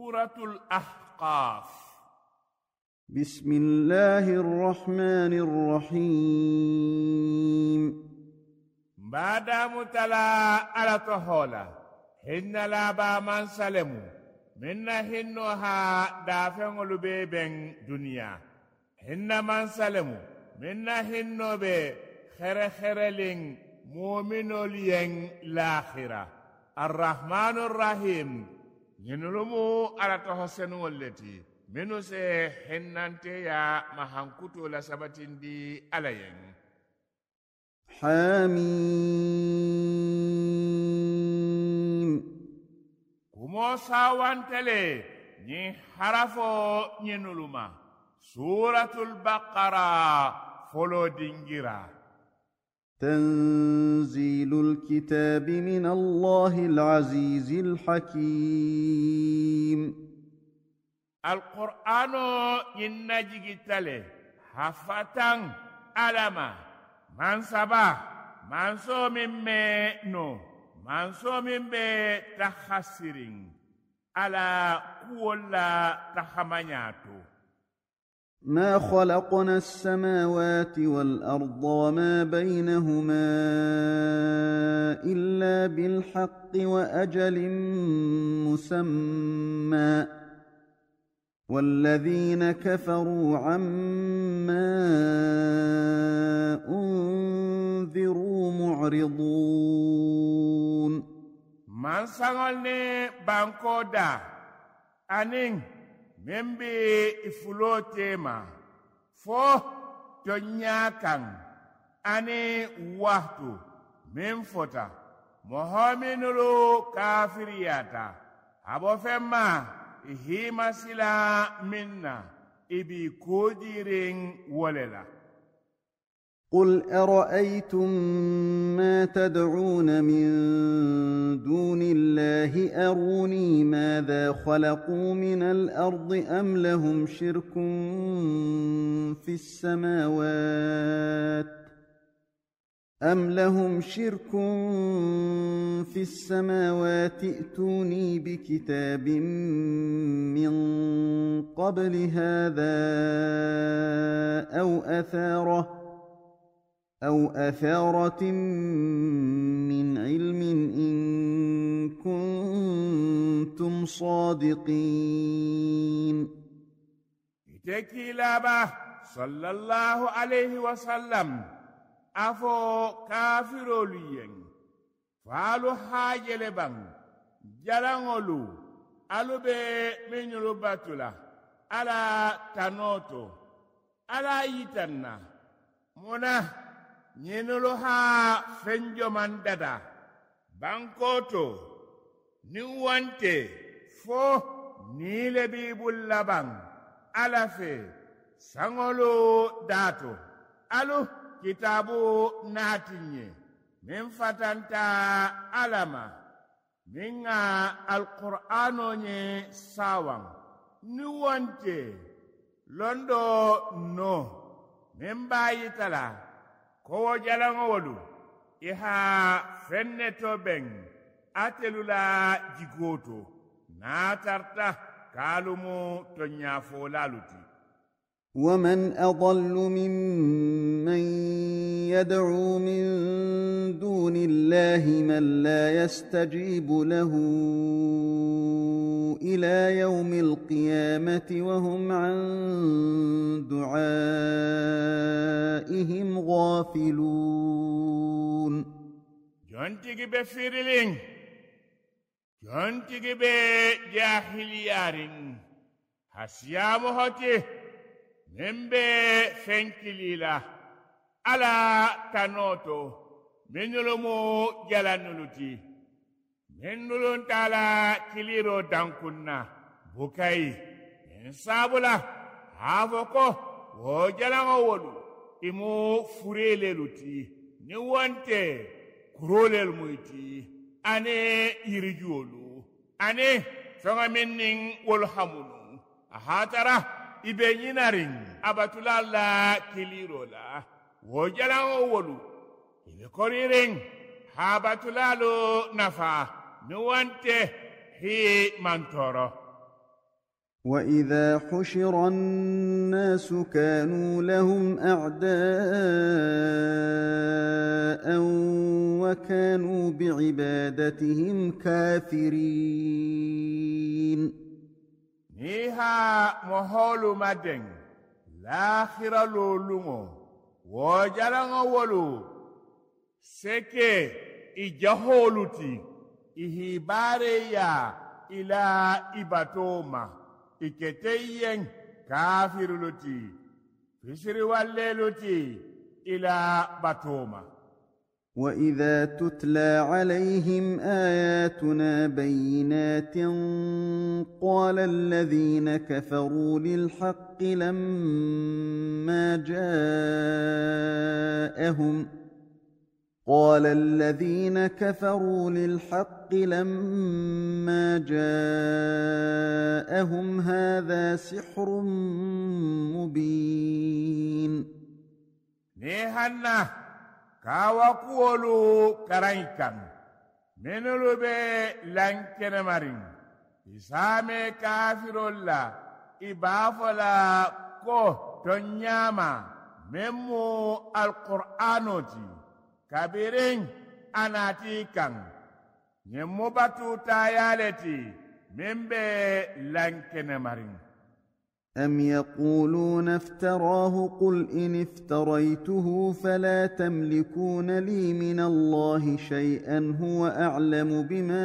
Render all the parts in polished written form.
سورة الأحقاف. بسم الله الرحمن الرحيم. بعد متلا على طهولا هن لا با من سلمو من هنها دافن لبيبن دنيا هن من سلمو من هنو be خرخرلين مؤمنولين الآخرة الرحمن الرحيم ينلمو على تحسن والتي منو سي هنانتي يا محنكتو لسبتين دي عليين. حميم. كمو ساوانتلي ني حرفو ينلما سورة البقرة فلو دينجرا. تنزيل الكتاب من الله العزيز الحكيم. القرآن ينجي تلي حفتان علما من سبا من سو من نو من سو من تخسرين على كل تخمنياتو. ما خلقنا السماوات والأرض وما بينهما إلا بالحق وأجل مسمى والذين كفروا عما أنذروا معرضون. من سغلني بانكودا أنين membe ifulotema fo tonyakan ane wahtu memfota mohaminulu kafiriyata abo femma ihima sila minna ibi kodirin wolela. قل أرأيتم ما تدعون من دون الله أروني ماذا خلقوا من الأرض أم لهم شرك في السماوات ائتوني بكتاب من قبل هذا أو أثارة من علم إن كنتم صادقين. تكيلابا صلى الله عليه وسلم أفو كافروليين فالو حاجة لبن جلانولو ألو بي منيلو باتولا على تانوتو على يتنا منا ñenolo ha fenjo man dada bankoto ni wante fo nile bibul laban alafe sangolo dato alu kitabu natinye min fatanta alama minga alqur'ano nye sawan ni wante londo no min bayitala kowo jalaŋowolu iha fenne to beŋ atelula jigoto naatarta kaalumu to ñaafolalu ti. ومن أضل ممن يدعو من دون الله من لا يستجيب له إلى يوم القيامة وهم عن دعائهم غافلون. جونتيغي بفيرلين جونتيغي بجاهليارين هسيامو هوتي membe fenkilila ala tanoto menulumu jalanuluti menulun tala kiliro dankunna bukai sabula havoko wo jalango wolu imu fureleluti ni wante kurolel muiti ane irijuolu ane songa menning wol hamunu ahatara ibe nyinaring abatulala kilirola wo jalango wolu ibe koriring habatulalo nafa nuwante hi mantoro وإذا حشر الناس كانوا لهم أعداء وكانوا بعبادتهم كافرين نيها مهول مدن لاخر لولو وجران ولو سكي إجهولتي إهباريا إلى إباتوما إكتين كافر لتي فسر والليلتي إلى باتوما وإذا تتلى عليهم آياتنا بينات قال الذين كفروا للحق لما جاءهم هذا سحر مبين نيهانا كاوكولو كرايكان منولو بي لانكن مارين إسامي كافر الله إبافلا كو تنياما ممو القرآنوتي كبيرين أناتيكان نمو باتو تايالتي ممبي لانكن مارين أم يقولون افتراه قل إن افتريته فلا تملكون لي من الله شيئا هو أعلم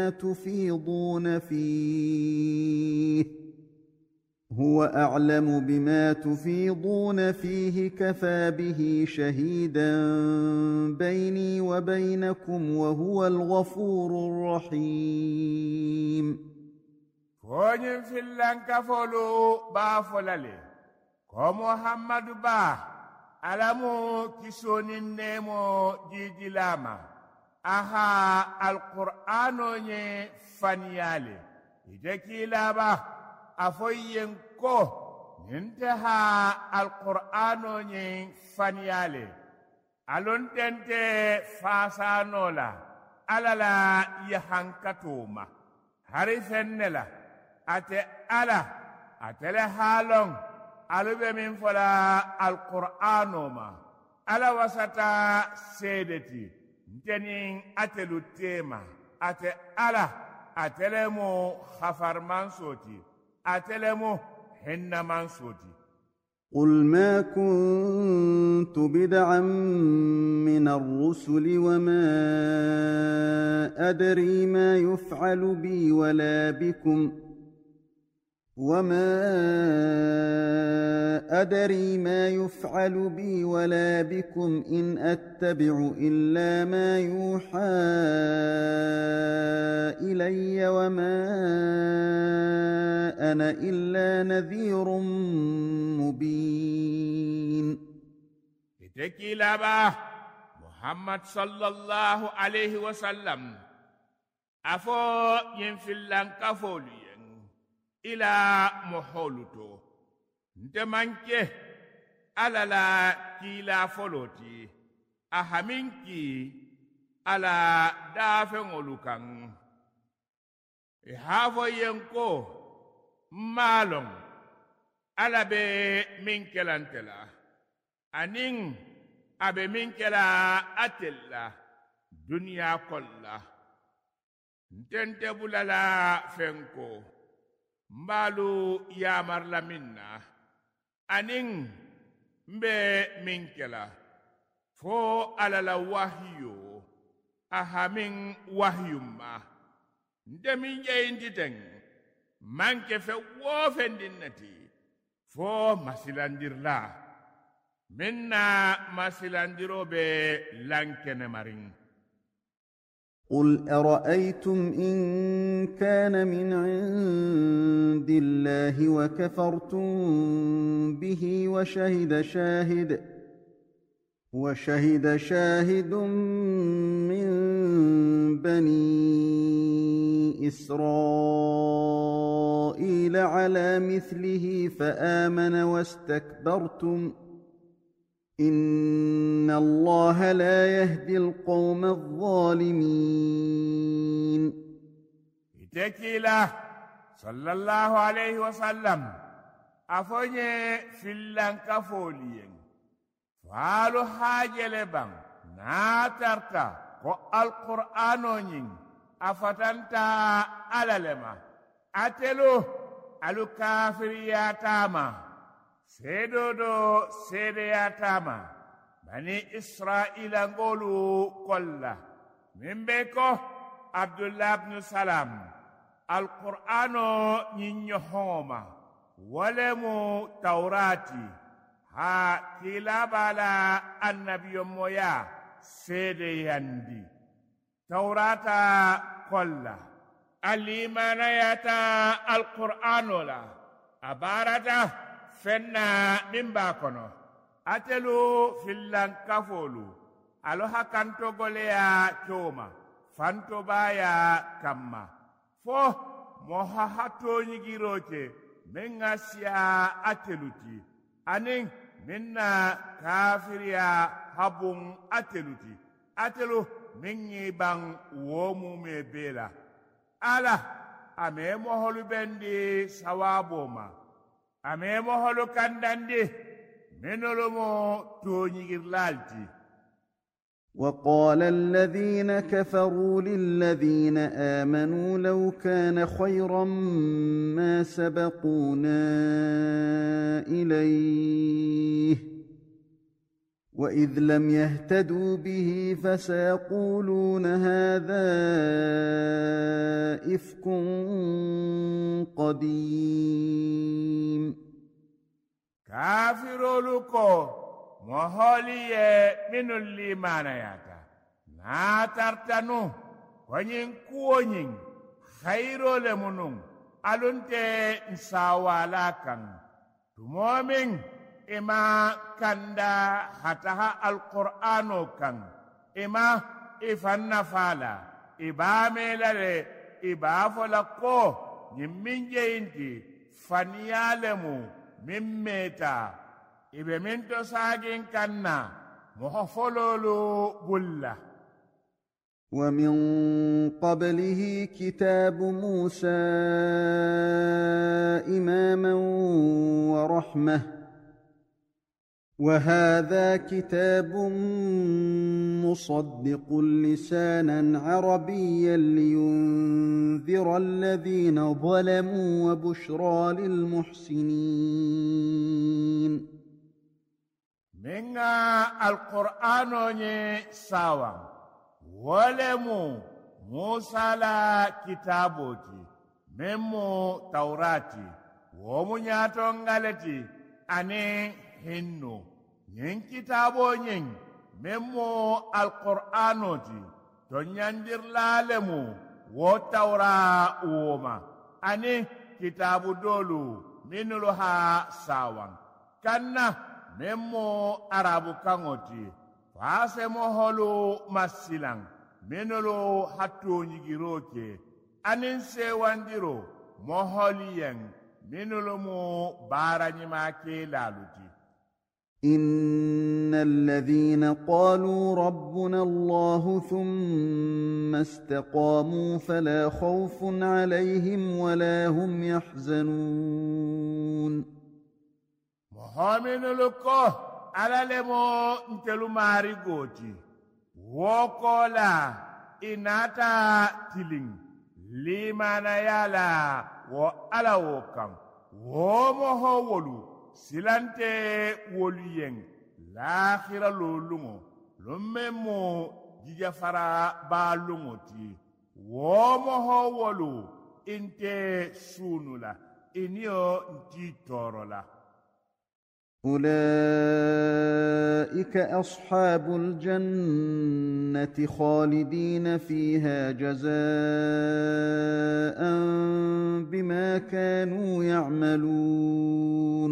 بما تفيضون فيه كفى به شهيدا بيني وبينكم وهو الغفور الرحيم فونين في اللانكا فولو با فولالي كو محمد با علامو كيسوني نيمو جيجي لاما اها القرآن ني فانيالي يدكي لابا افوين كو ننتها القرآن ني فانيالي الون تنتي فاسانولا alala yahankatuma hari fennela ate ala atele halong alube min fola alqur'anoma ala wasata sedeti ntenin atelu tema ate ala atelemo khafarman soti atelemo hennaman soti قل ما كنت بدعا من الرسل وما أدري ما يفعل بي ولا بكم إن أتبع إلا ما يوحى إلي وما أنا إلا نذير مبين. إتكيلابا محمد صلى الله عليه وسلم أفو ينفلن كفولين إلى محولتو نتمانكي على لا كيلا فولوتي أهمينكي على دافن ولوكان إهافو ينكو مالون على بي منكلانتلا أنين أبي منكلا أتلا دنيا كلها نتنتبو للا فنكو mbalu yamar la minna aning mbe minkela fo alala wahyo ahamin wahyumma ndemin jeynditen manke fe wofendinnati fo masilandirla minna masilandirobe lankene marin. قل أرأيتم إن كان من عند الله وكفرتم به وشهد شاهد من بني إسرائيل على مثله فآمن واستكبرتم إن الله لا يهدي القوم الظالمين. إتكيلا sallallahu alayhi wa sallam afonye fillanka foliyen faalu haajele ban naatarta ko alqur'ano nyin afatanta alalema atelu alu kafiriyatama seedodo seedeyatama bani israila ngolu kolla min be ko abdullah ibn salam alqur'ano nyinyo homa walemu taurati ha kilabala annabiyo moya seede yandi taurata kolla alimana yata alqur'ano la abarata fenna mimba kono atelu fillankafolu alo hakanto goleya coma fanto baya kamma fo moha hatoni giroce menga siya ateluti anin minna kafiriya habun ateluti atelu mingi bang womu me bela ala ame moholu bendi sawaboma ame moholu kandandi menolomo tonyigirlalti. وقال الذين كفروا للذين آمنوا لو كان خيرا ما سبقونا إليه وإذ لم يهتدوا به فسيقولون هذا إفك قديم. كافر لكو moholiye minul limanayata na tartanu wanyin kuonyin khairole munung alunte nsawalakan tumomin ima kanda hataha alqur'ano kan ima ifanna fala ibamelale ibafolako nyimminje inti faniyalemu mimmeta ibe minto sagin kanna mohfololu bulla. ومن قبله كتاب موسى إماما ورحمة وهذا كتاب مصدق لسانا عربيا لينذر الذين ظلموا وبشرى للمحسنين. Menga alqur'ano nye sawa walemu Musa la kitaboti memo taurati womu nyato ngaleti ane hinno nyen kitabo nyen memo alqur'ano ti to nyandir lalemu wo taura woma ane kitabu dolu minulo ha sawan kanna memmo arabu kangoti fase moholu masilang menolo hatto nyigiroke anin sewandiro moholiyen menolo mo baranyima ke laluti. إن الذين قالوا ربنا الله ثم استقاموا فلا خوف عليهم ولا هم يحزنون. Hominulu ko alalemo ntelu mari goti wokola inata tiling limana yala wo ala wokam wo moho wolu silante woluyeng lakhira lolungo lomemo jijafara balungoti wo moho wolu inte sunula inio nti torola. أولئك أصحاب الجنة خالدين فيها جزاء بما كانوا يعملون.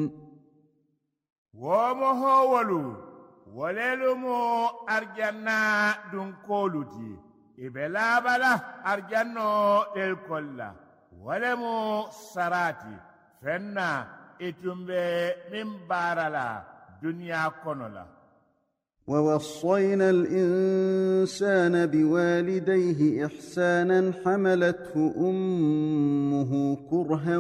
ومهولو وللمو أرجنا دنكولتي إبلا بلا أرجنو للكل ولمو سراتي فنا itumbe min barala duniya kono la. ووصينا الإنسان بوالديه إحسانا حملته أمه كرها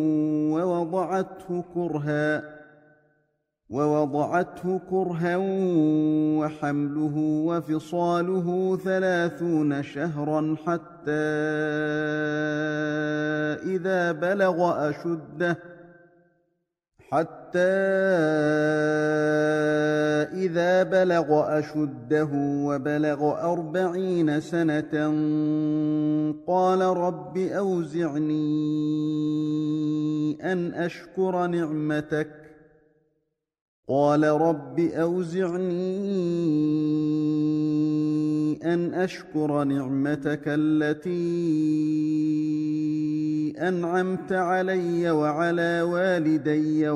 ووضعته كرها وحمله وفصاله 30 شهرا حتى إذا بلغ أشده وبلغ 40 سنة قال رب أوزعني أن أشكر نعمتك التي أنعمت علي وعلى والدي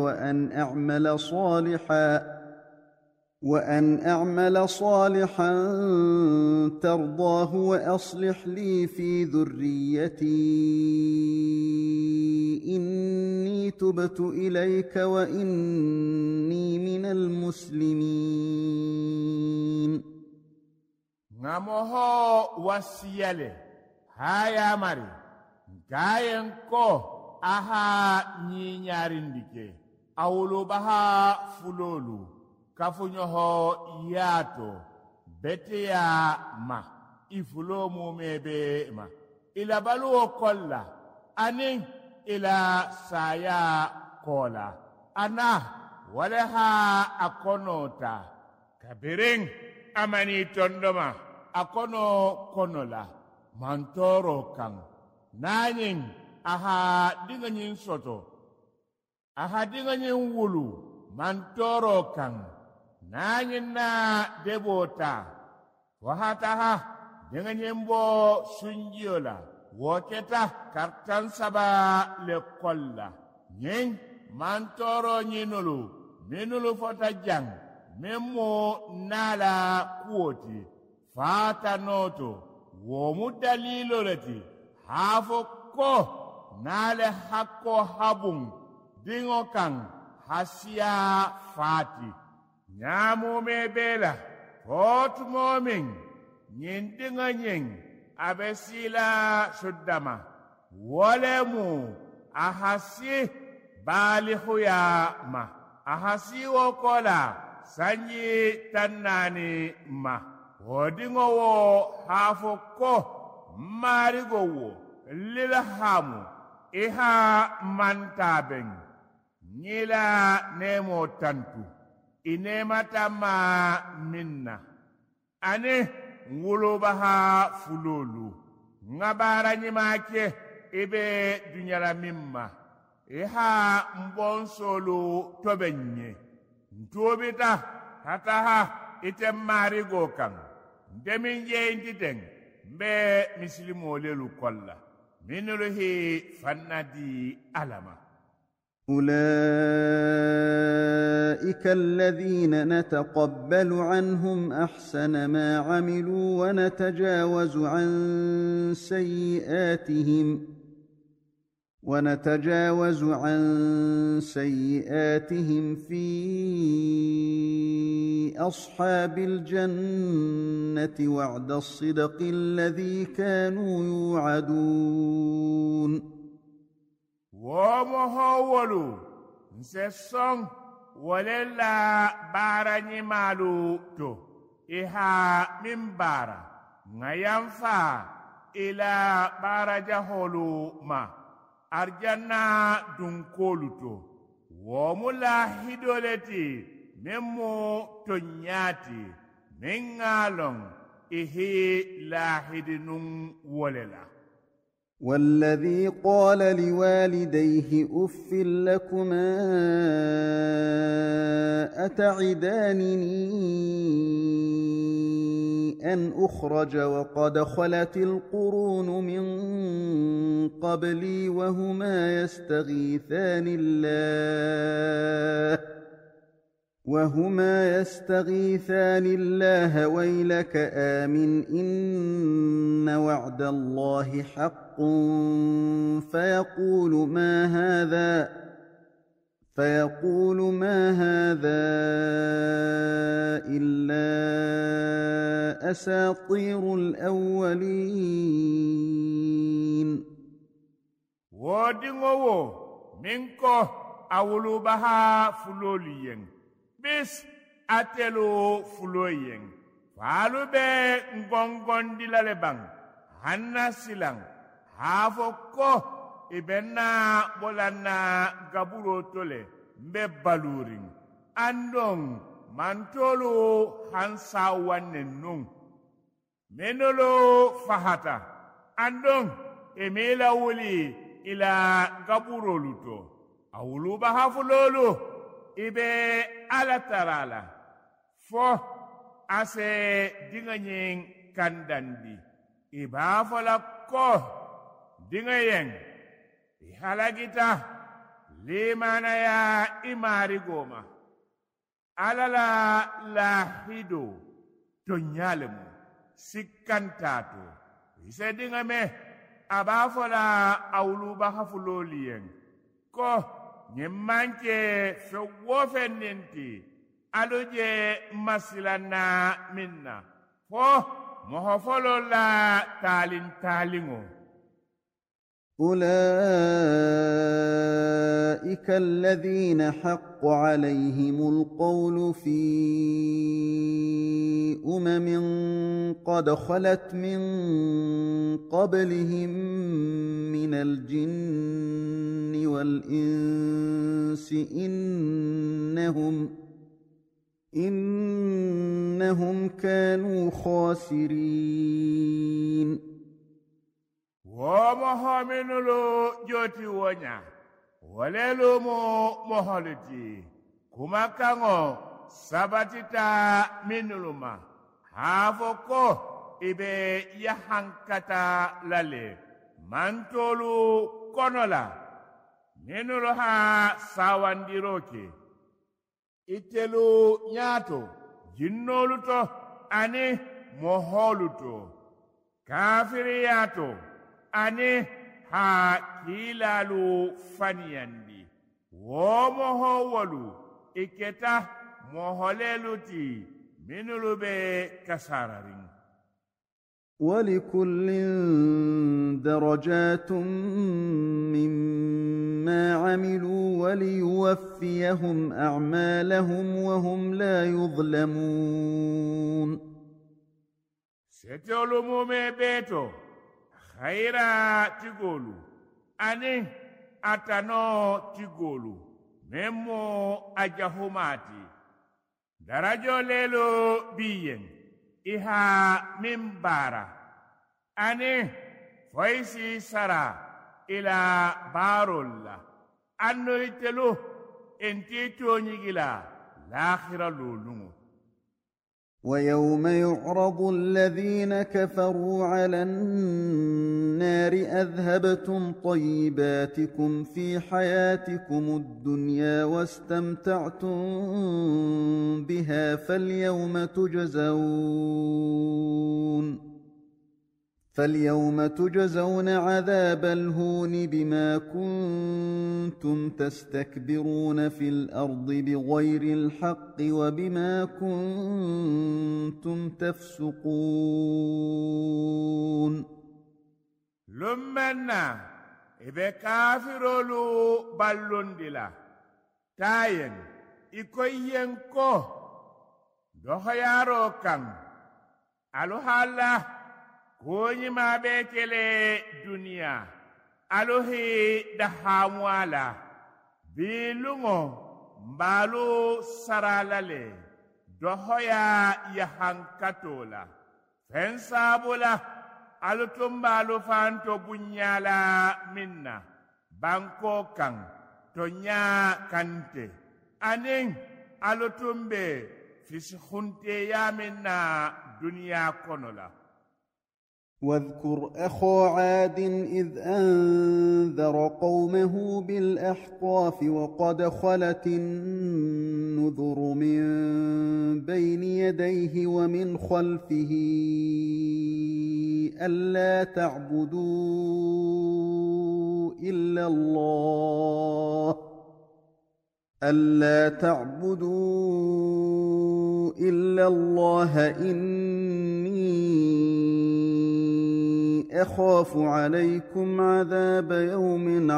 وأن أعمل صالحا ترضاه وأصلح لي في ذريتي إني تبت إليك وإني من المسلمين. ngamoho wasiyale haya mari gayen ko aha nyinyarindike awulu baha fulolu kafunyoho yato beteya ma ifulo mumebe ma ila baluwo kolla anin ila saya kola ana waleha akonota kabiring amani tondoma akono konola mantoro kan nanyin aha dinganyin soto aha dinganyin wulu mantoro kan nanyin na debota wahataha dinganyin bo sunjiola woketa kartan saba le kolla nyin mantoro nyinulu minulu fota jang memo nala kuoti fata noto womu dalilo leti hafo ko nale hakko habung dingo kan hasia fati nyamu mebela fotu momin nyindinga nying abesila suddama wolemu ahasi balihuya ma ahasi wokola sanyi tannani ma wodingo wo hafo ko marigo wo lilhamu iha mantaben nila nemo tantu inemata ma minna ane ngulubaha fulolu ngabara nyimake ibe dunyara mimma iha mbonsolu tobenye ntobita hataha ite marigo kan demin yeynditen mbe misilimo lelu kolla minuluhi fannadi alama أولئك الذين نتقبل عنهم أحسن ما عملوا ونتجاوز عن سيئاتهم في أصحاب الجنة وعد الصدق الذي كانوا يوعدون. ومهولو نسسون وللا بارني مالو تو إها من بارا نينفع إلى بارا جهولو ما arjanna dun koluto womula hidoleti memmo tonyati mengalon ihi lahidinun wolela. والذي قال لوالديه أف لكما أتعدانني أن أخرج وقد خلت القرون من قبلي وهما يستغيثان الله ويلك آمن إن وعد الله فيقول ما هذا إلا أساطير الأولين wodingowo minko awulubaha fuloliyen bis atelo fuloyen falube ngongondilale bang hanna silang hafo ko ibenna bolanna gaburo tole mbe baluring andong mantolo hansa wanne nung menolo fahata andong emela wuli ila gaburo luto awulu bahafulolu ibe alatarala fo ase dinganyin kandandi ibafola ko dingayen ihalagita limana ya imari goma alala lahido tonyalemu sikantato ise dingame abafola awulu bahafuloliyen ko nyemmanke fe wofennenti aluje masilana minna fo mohofolola talingo أولئك الذين حق عليهم القول في قد خلت من قبلهم من الجن والإنس إنهم كانوا خاسرين ومحمنلو جوتي ونيا وللو مهلتي كما كانوا sabatita minuluma hafoko ibe yahankata lale mantolu konola minulu ha sawandiroke itelu nyato jinnolu to ani moholu to kafiriyato ani ha kilalu faniyandi wo mohowalu iketa moholeluti minulu be kasararin ولكل درجات مما عملوا وليوفيهم أعمالهم وهم لا يظلمون setolu mume beto khaira tigolu ani atano tigolu memo ajahumati darajo lelo biyen iha mimbara ani faisi sara ila barolla anno itelu entito nyigila l'akhira lulungu ويوم يعرض الذين كفروا على النار أذهبتم طيباتكم في حياتكم الدنيا واستمتعتم بها فاليوم تجزون عذاب الهون بما كنتم تستكبرون في الأرض بغير الحق وبما كنتم تفسقون لمنا إذا كافروا بلندلا تاين إكوين كو دوخيارو كان ألوهالا كوني ما بيكلي دنيا ألوهي دهاموالا بيلونغو مبالو سرالالي دوخيا يحنكتولا فنسابولا alutumbalu fanto bunyala minna banko kan tonya kante aning alutumbe fishunte ya minna dunia konola واذكر أخا عاد إذ أنذر قومه بالأحقاف وقد خلت النذر من بين يديه ومن خلفه ألا تعبدوا إلا الله ألا تعبدوا إلا الله إني أخاف عليكم عذاب يوم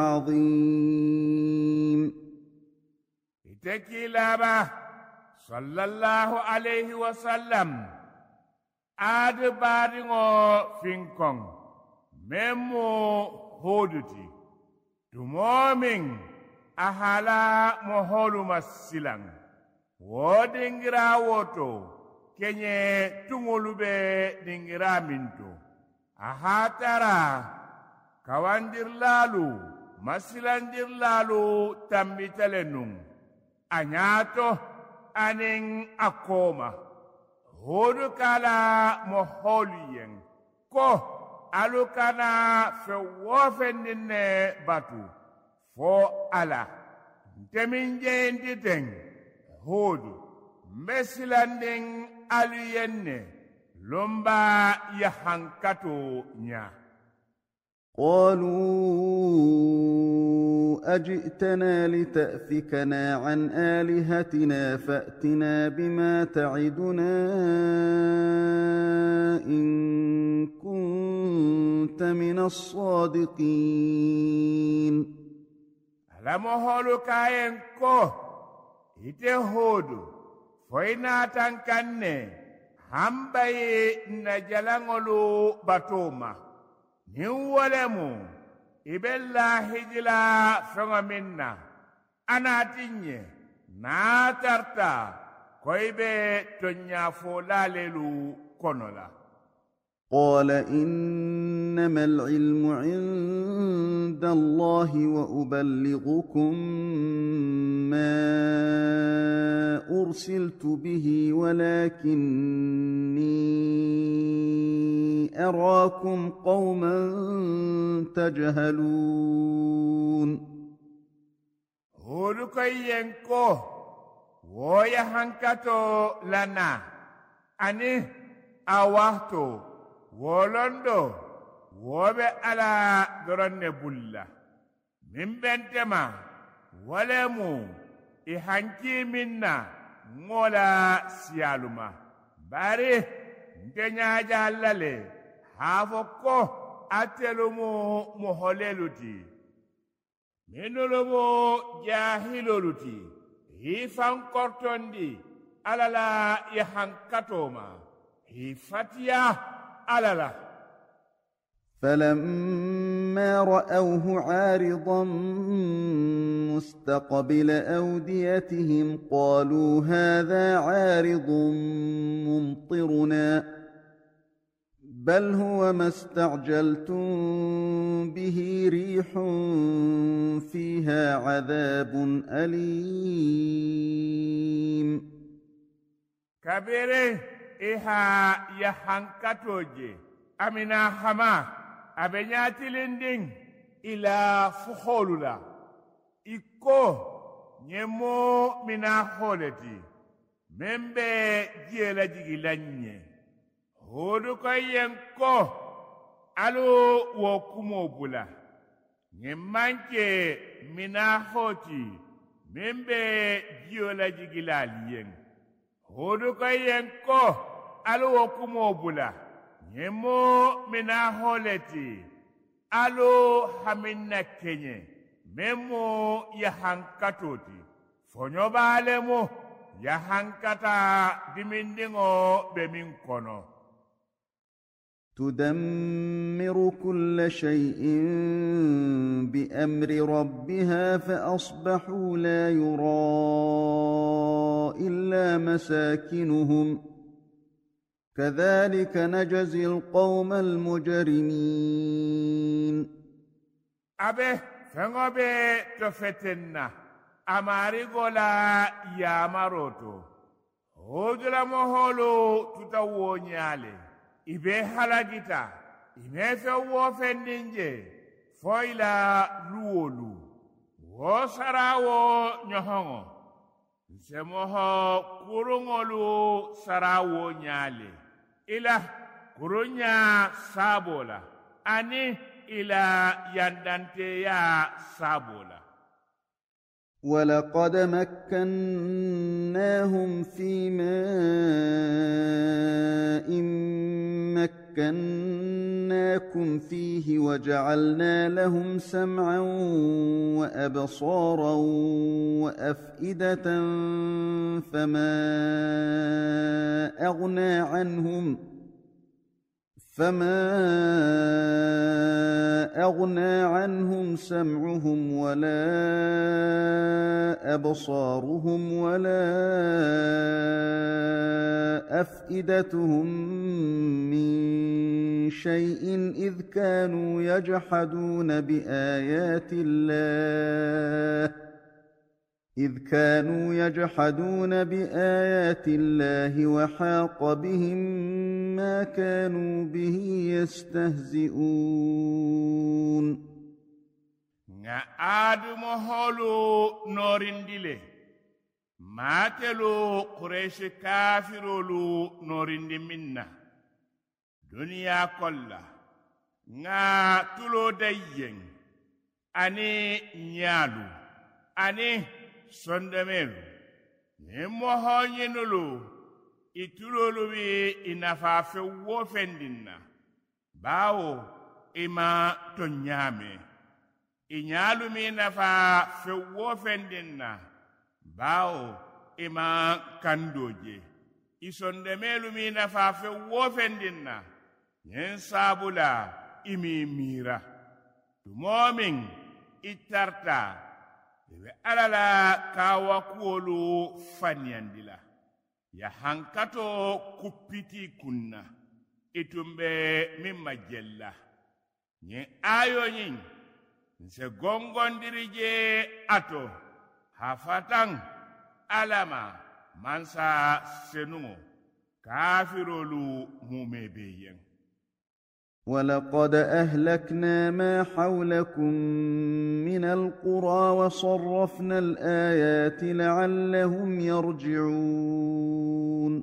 عظيم. itekilaba sallallahu alaihi wasallam adbariŋo finkoŋ memo hoduti tumomiŋ ahala moholu masilaŋ wo dingira woto kenye tuŋolu be dingira minto ahatara kawandirlalu masilandirlalu tambitele nuŋ anyato aniŋ akoma hodu kala moholiyen ko alu kana fe wofendin ne batu fo ala ntemin jeyintiteŋ hodu mbesilandin alu yenne lomba yahankato nya. قالوا أجئتنا لتأفكنا عن آلهتنا فأتنا بما تعدنا إن كنت من الصادقين. alamoholu kayen ko ite hodu foyna tankanne hambaye na jalangolu batoma nin wolemu ibella hijila feŋo min na anatinye naatarta koybe tonyafo lalelu kono la. قال إنما العلم عند الله وأبلغكم ما أرسلت به ولكني أراكم قوما تجهلون. هولو كينكو ويا هنكتو لنا أني أوهتو wolondo wobe ala doronne bulla min bentema walemu I hanki minna ngola siyaluma bari ntenya jallale hafo ko atelumu muholeluti minulumu jahiloluti hifan kortondi alala yahankatoma hifatiya alala. فلما رأوه عارضا مستقبل أوديتهم قالوا هذا عارض ممطرنا بل هو ما استعجلتم به ريح فيها عذاب أليم. كبيره إها يحنكتوجي أمنا حما أبنياتي لندين إلى فخولولا إكو نيمو منا خولتي ممبي جيلا جيلاني هودو كينكو ألو وكمو بولا نيمانكي منا خوتي ممبي جيلا جيلاليين هودو كينكو ألو وكمو بولا Nyemo mina holeti alo hamina kenye memo ya hankatoti fonyoba alemo ya hankata dimindingo beminkono. تدمر كل شيء بأمر ربها فأصبحوا لا يرى إلا مساكنهم كذلك نجزي القوم المجرمين. أبي فنغبي تفتنا أماري غولا يا ماروتو هودلا مهولو تتوونيالي إبه حلاجتا إبه فوو فندنجي فويلا لولو وسراو نيهونغو سموهو كورونغولو سراو نيالي ila kurunya sabola ani ila yandante ya sabola. ولقد مكناهم في ماء مكناكم فيه وجعلنا لهم سمعا وأبصارا وأفئدة فما أغنى عنهم سمعهم ولا أبصارهم ولا أفئدتهم من شيء إذ كانوا يجحدون بآيات الله وحاق بهم ما كانوا به يستهزئون nga adumo holu norindile matelu quraish kafirolu norindi minna duniya kolla nga tulo dayyen ani nyalu ani sondemelu ni mohonyinulu itulolu bi inafa fe wo fendinna bawo ima to nyame inyalu mi nafa fe wo fendinna bawo ima kandoje isondemelu mi nafa fe wo fendinna yen sabula imi mira tumomin itarta be alala kawa kuolu fanyandila ya hankato kupiti kunna itumbe mimma jella nye ayo nyin nse gongondirije ato hafatan alama mansa senungo kafirolu mumebeyen ولقد أهلكنا ما حولكم من القرى وصرفنا الآيات لعلهم يرجعون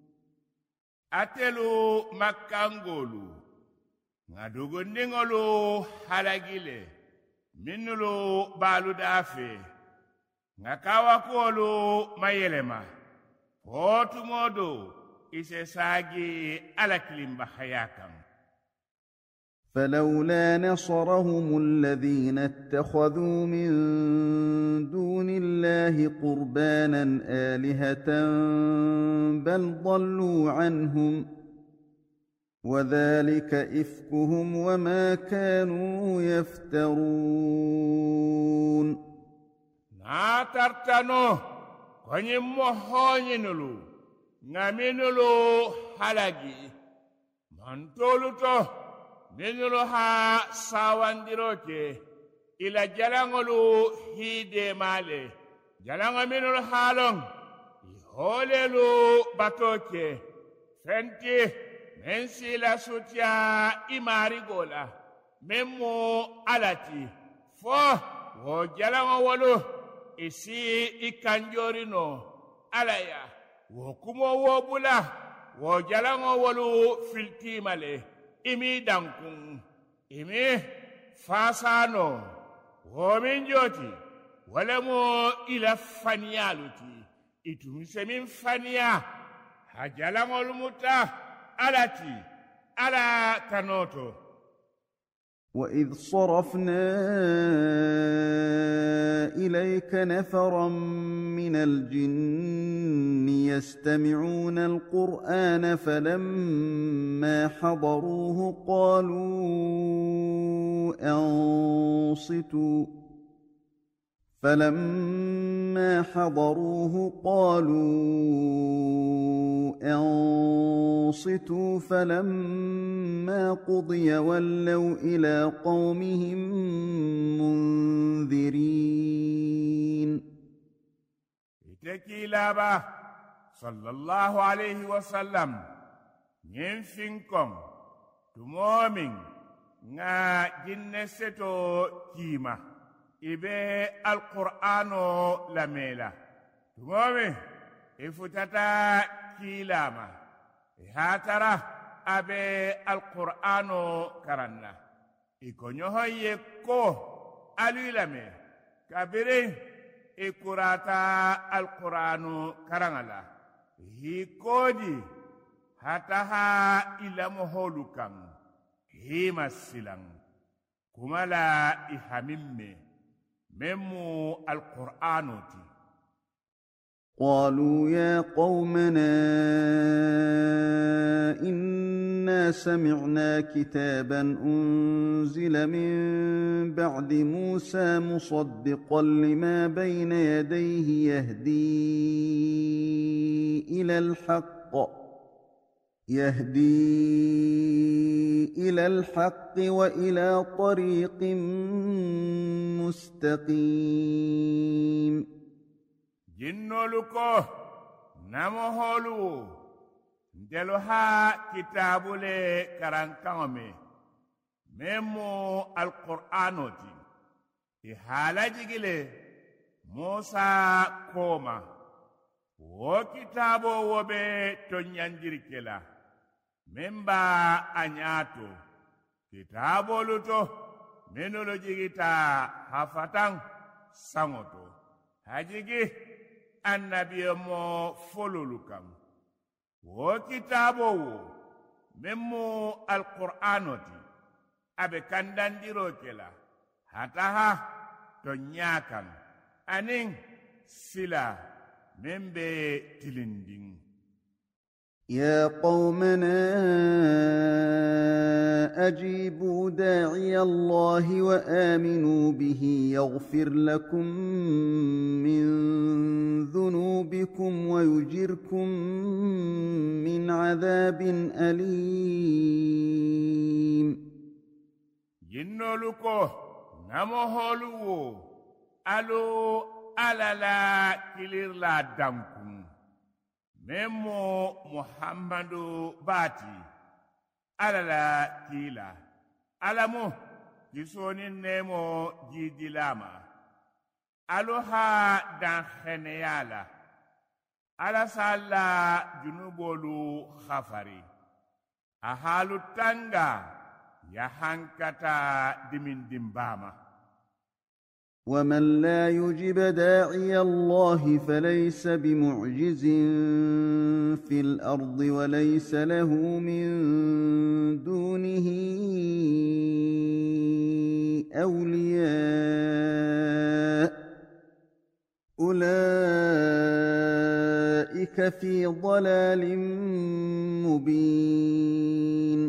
أتلو مكانغولو نادوغو نيغولو حلاجيلي منولو بالو دافي نكاواكولو مايلما فوتو مودو إسي ساجي على كلمة بحياكم فلولا نصرهم الذين اتخذوا من دون الله قربانا آلهة بل ضلوا عنهم وذلك إفكهم وما كانوا يفترون ناترتنو كوني مهونينلو نامينلو حلاجي منتولوتو minulu ha sawandiroke ila jalangolu hide male jalango minulu halong iholelu batoke fenti mensila sutia imari gola memo alati fo wo jalango wolu isi ikanjorino alaya wo kumo wo bula wo jalango wolu filtimale imi dankun imi fasano womin joti wala mo ila faniyaluti itum semin faniya hajalangol muta alati ala tanoto وإذ صرفنا إليك نفرا من الجن يستمعون القرآن فلما حضروه قالوا أنصتوا فلما قضي ولوا إلى قومهم منذرين تكيلابا صلى الله عليه وسلم ينفنكم تمومن nga jinne seto kima ibe alqur'ano lamela tumomi ifutata kilama hatara abe alqur'ano karanna ikonyo hoye ko alilame kabire ikurata alqur'anu karangala hikodi hataha ilamu holukan hima silang kumala ihamimme memu alqur'anu ti. قالوا يا قومنا إنا سمعنا كتابا أنزل من بعد موسى مصدقا لما بين يديه يهدي إلى الحق وإلى طريق مستقيم. jinnolu ko namoholu ndelu ha kitabule karankaŋo me meŋ mu alqur'ano ti i haala jigile musa kooma wo kitabo wo be tonɲandiri ke la meŋ ba a ɲaato kitabolu to menulu jigita hafataŋ saŋo to hajigi annabiyo mo fololu kam wo kitabo wo meŋ mu alqur'ano ti abe kandandiro ke la hataha to ɲaa aniŋ sila meŋ be tilindin. يا قومنا أجيبوا داعي الله وآمنوا به يغفر لكم من ذنوبكم ويجركم من عذاب أليم. jinnoluko namoholuwo alu alala kilirla dankun memo muhammadu bati alala kila alamu jisonin nemo jidilama aloha dan kheneyala ala sala junubolu khafari ahalu tanga ya hankata dimin dimbama. ومن لا يجب داعي الله فليس بمعجز في الأرض وليس له من دونه أولياء أولئك في ضلال مبين.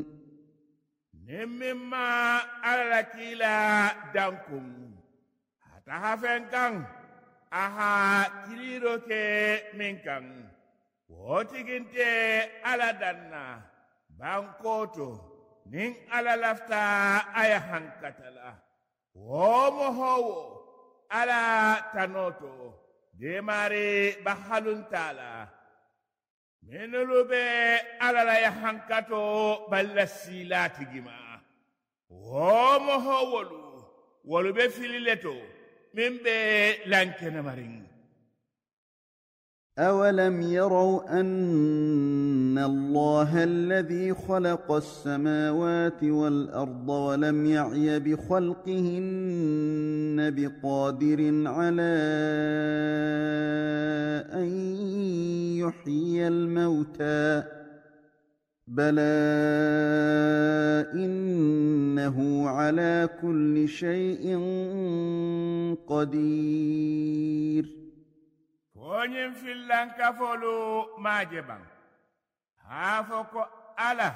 نمما على كلا دانكم taha fen kaŋ aha kiliro ke min kaŋ wo tiginte ala danna bankoto niŋ ala lafta aya hankatala wo mohowo ala tanoto demari bahaluntala menulu be ala la ya hankato balla silatigima wo mohowolu wolu be filileto من بلانكنا مرين. أولم يروا أن الله الذي خلق السماوات والأرض ولم يعي بخلقهن بقادر على أن يحيي الموتى بلى إنه على كل شيء قدير. فونين في اللانكا فولو ماجبا هافوكو ألا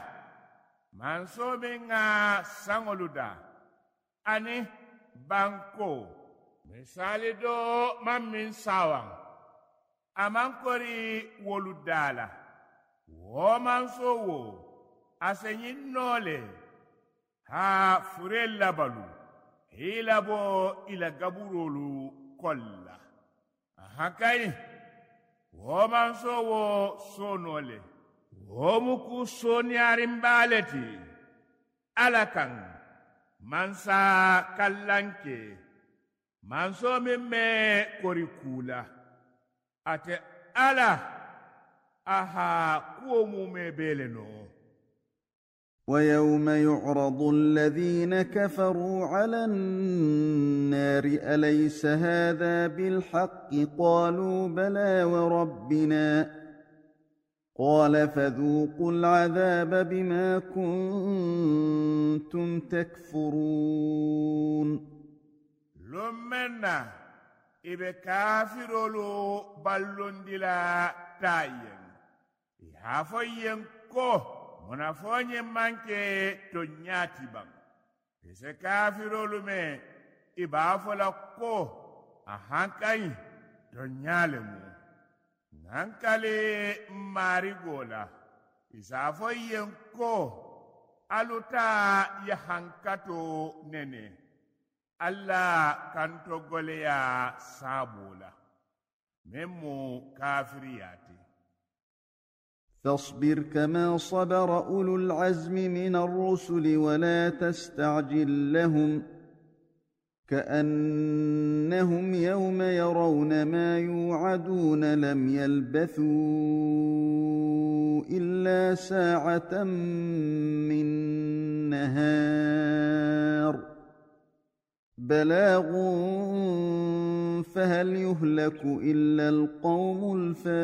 منصوبين سانولودا أني بانكو مثالي دو من ساوان أمانكوري ولودالا womansowo aseñinnole ha furel labalu hilabo ila gaburolu kolla hakay womansowo sonole womuku sonyarimbaleti alakan mansa kallanke manso mimme kori kula ate ala aha kuwo mume bele no. ويوم يعرض الذين كفروا على النار أليس هذا بالحق قالوا بلى وربنا قال فذوقوا العذاب بما كنتم تكفرون لمنا ibe kafirolu ballundila tayen hafoyen ko mona fonye manke to nyati bam ise kafirolu me ibafola ko ahankai to nyale mu nankale marigola isafoyen ko aluta ya hankato nene Allah kanto goleya sabula memmo kafiriyati فاصبر كما صبر أولو العزم من الرسل ولا تستعجل لهم كأنهم يوم يرون ما يوعدون لم يلبثوا إلا ساعة من نهار بلاغ فهل يهلك إلا القوم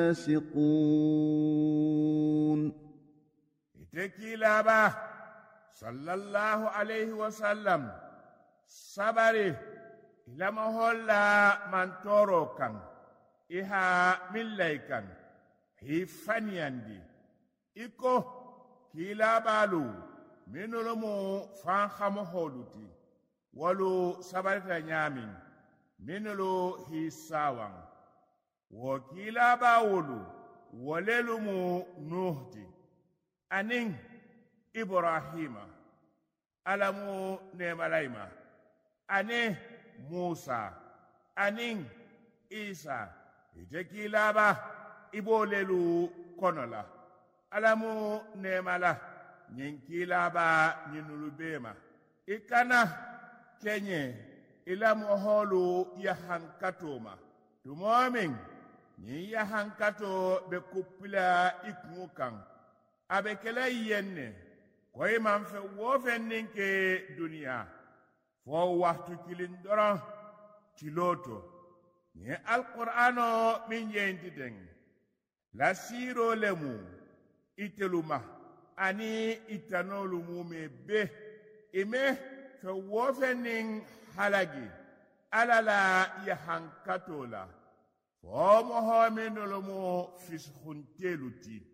الفاسقون تكيلابا صلى الله عليه وسلم sabari ilama holla man toro kan iha millay kan hi faniyandi iko kilabalu minulumu fan khamo holuti walu sabarita nyamin minulu hi sawan wo kilabawulu walelumu nuhti anin ibrahima alamu nemalaima ane Musa anin Isa itekilaba ibolelu konola alamu nemala nyinkilaba nyinulubema ikana kenye ilamu holu ya hankatoma tumomin nyi ya hankato be kupila ikmukan abekela yenne koy man fe wofen ninke dunia fo waxtu kilin doron tiloto ni alqur'ano min yendi den la siro lemu iteluma ani itanolu mume be ime fo wofenin halagi alala ya hankatola fo mohominulumu fishunteluti